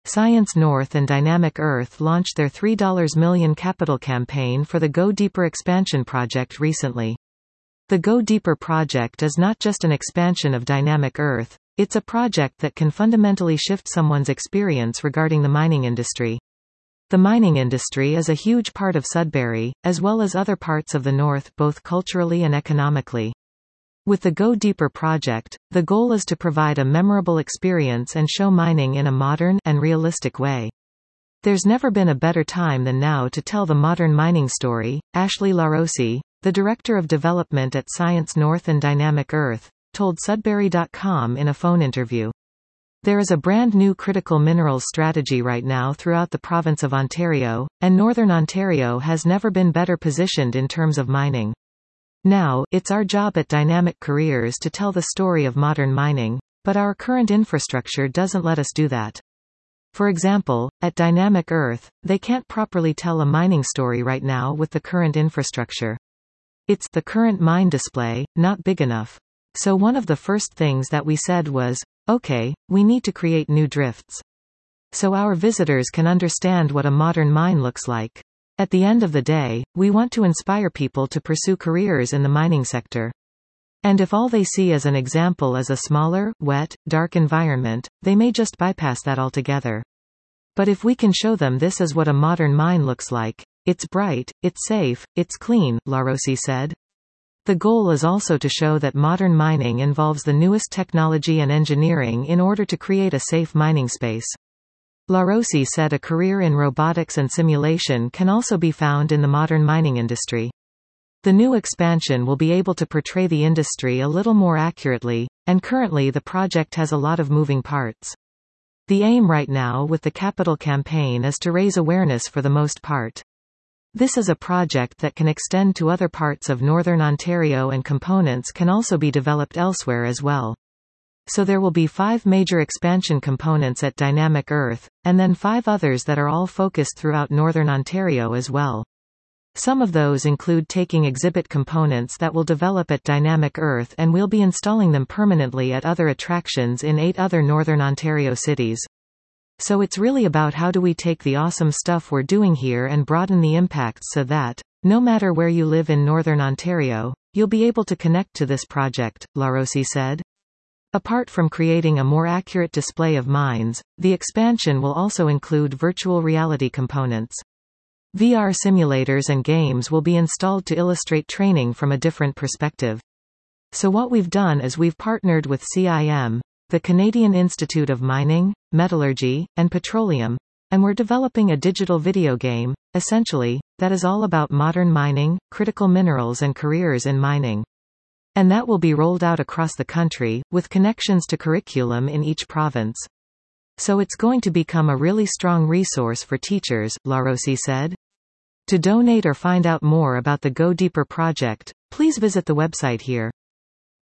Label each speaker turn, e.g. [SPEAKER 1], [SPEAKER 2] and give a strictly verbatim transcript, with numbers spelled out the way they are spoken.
[SPEAKER 1] Science North and Dynamic Earth launched their three million dollars capital campaign for the Go Deeper expansion project recently. The Go Deeper project is not just an expansion of Dynamic Earth, it's a project that can fundamentally shift someone's experience regarding the mining industry. The mining industry is a huge part of Sudbury, as well as other parts of the North, both culturally and economically. With the Go Deeper project, the goal is to provide a memorable experience and show mining in a modern and realistic way. There's never been a better time than now to tell the modern mining story, Ashley LaRossi, the Director of Development at Science North and Dynamic Earth, told Sudbury dot com in a phone interview. There is a brand new critical minerals strategy right now throughout the province of Ontario, and Northern Ontario has never been better positioned in terms of mining. Now, it's our job at Dynamic Careers to tell the story of modern mining, but our current infrastructure doesn't let us do that. For example, at Dynamic Earth, they can't properly tell a mining story right now with the current infrastructure. It's the current mine display, not big enough. So one of the first things that we said was, okay, we need to create new drifts. So our visitors can understand what a modern mine looks like. At the end of the day, we want to inspire people to pursue careers in the mining sector. And if all they see as an example is a smaller, wet, dark environment, they may just bypass that altogether. But if we can show them this is what a modern mine looks like, it's bright, it's safe, it's clean, LaRossi said. The goal is also to show that modern mining involves the newest technology and engineering in order to create a safe mining space. LaRossi said a career in robotics and simulation can also be found in the modern mining industry. The new expansion will be able to portray the industry a little more accurately, and currently the project has a lot of moving parts. The aim right now with the capital campaign is to raise awareness for the most part. This is a project that can extend to other parts of Northern Ontario, and components can also be developed elsewhere as well. So there will be five major expansion components at Dynamic Earth, and then five others that are all focused throughout Northern Ontario as well. Some of those include taking exhibit components that will develop at Dynamic Earth, and we'll be installing them permanently at other attractions in eight other Northern Ontario cities. So it's really about how do we take the awesome stuff we're doing here and broaden the impacts so that, no matter where you live in Northern Ontario, you'll be able to connect to this project, LaRossi said. Apart from creating a more accurate display of mines, the expansion will also include virtual reality components. V R simulators and games will be installed to illustrate training from a different perspective. So what we've done is we've partnered with C I M, the Canadian Institute of Mining, Metallurgy, and Petroleum, and we're developing a digital video game, essentially, that is all about modern mining, critical minerals and careers in mining. And that will be rolled out across the country, with connections to curriculum in each province. So it's going to become a really strong resource for teachers, LaRossi said. To donate or find out more about the Go Deeper project, please visit the website here.